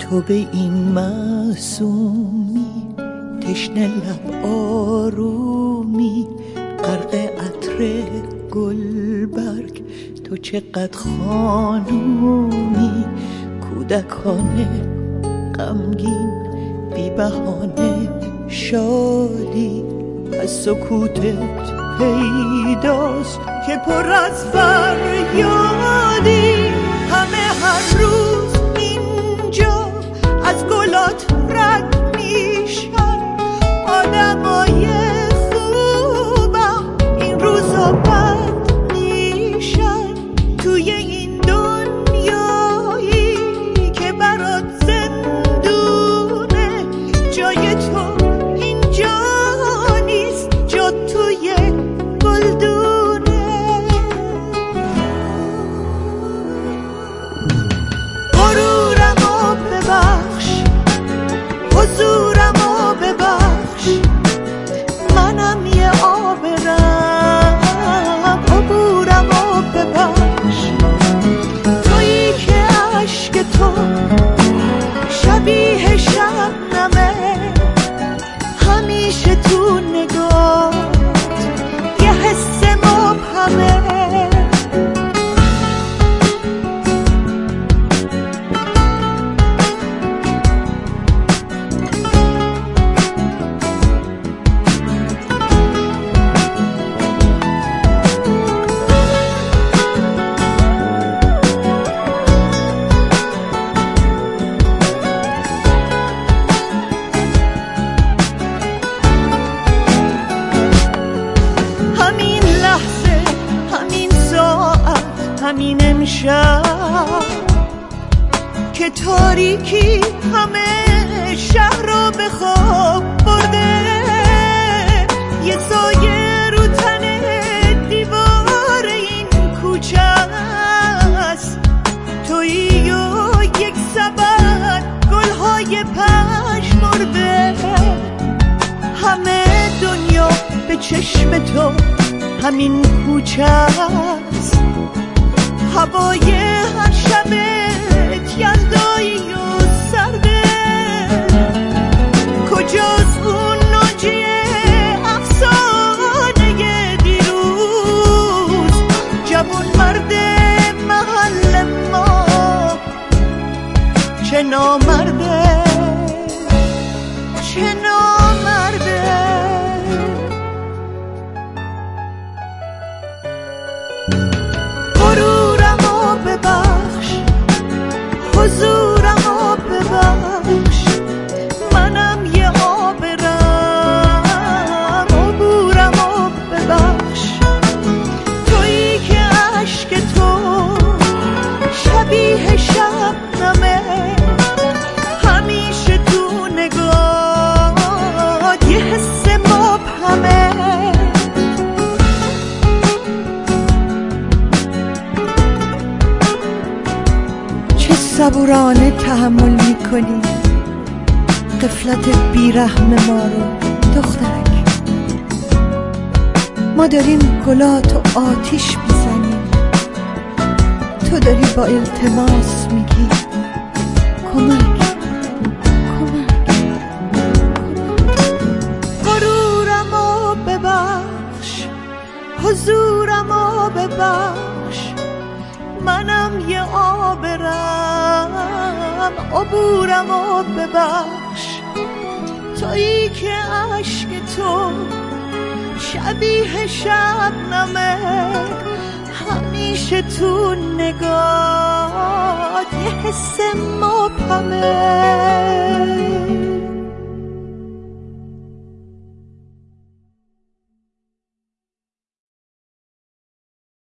تو به این معصومی تشنه لب آرومی غرق عطر گلبرگ تو چقدر خانومی کودکانه غمگین بی بهانه شادی از سکوتت پیداست که پر از فریادی همه هر روز اینجا از گلات رد میشن آدمای خوبم این روزا بد میشن توی این دنیایی که برات زندونه جای تو اینجا نیست جا توی گلدونه غرورمو ببخش حضورمو ببخش منم یه آبرم عبورمو ببخش تویی که عشق تو شبیه شبنمه همیشه تو نگاه یه حس مبهمه همین امشب که تاریکی همه شهر رو به خواب برده یه سایه رو تن دیوار این کوچه است تویی و یک سبد گلهای پژمرده همه دنیا به چشم تو همین کوچه است هوای هر شبت یلدایی و سرده کجاست اون ناجیه افسانه دیروز جوان مرد محل ما چه نامرده چه نامرده ببخش حضورمو ببخش منم یه آبرم عبورمو ببخش تویی که عشق تو شبیه شبنمه همیشه تو نگاه یه حس مبهمه صبورانه تحمل میکنی غفلت بیرحم ما رو دخترک ما داریم گلاتو آتیش میزنیم تو داری با التماس میگی کمک غرورمو ببخش حضورمو ببخش منم یه آبرم عبورمو ببخش تویی که عشق تو شبیه شبنمه همیشه تو نگاه یه حس مبهمه